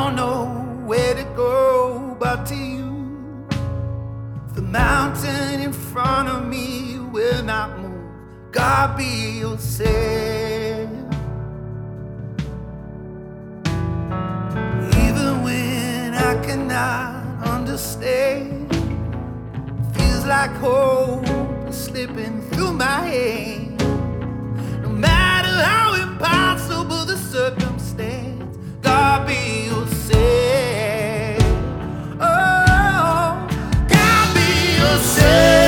don't know where to go but to you. The mountain in front of me will not move. God, be yourself. Even when I cannot understand, feels like hope is slipping through my hand. No matter how impossible the circumstance, God, be yourself. Oh, God, be yourself.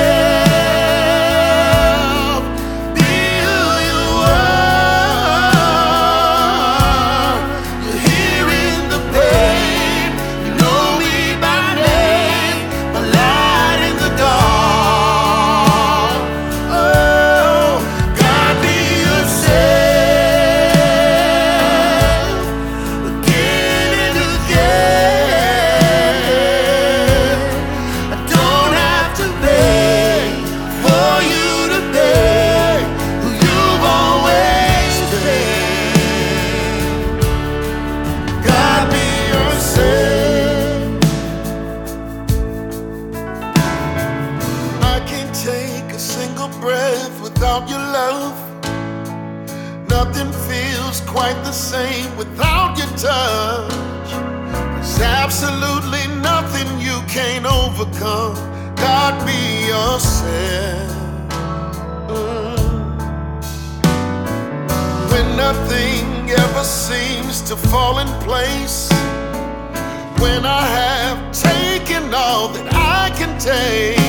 Take a single breath without your love. Nothing feels quite the same without your touch. There's absolutely nothing you can't overcome. God, be yourself. When nothing ever seems to fall in place, when I have taken all that I can take,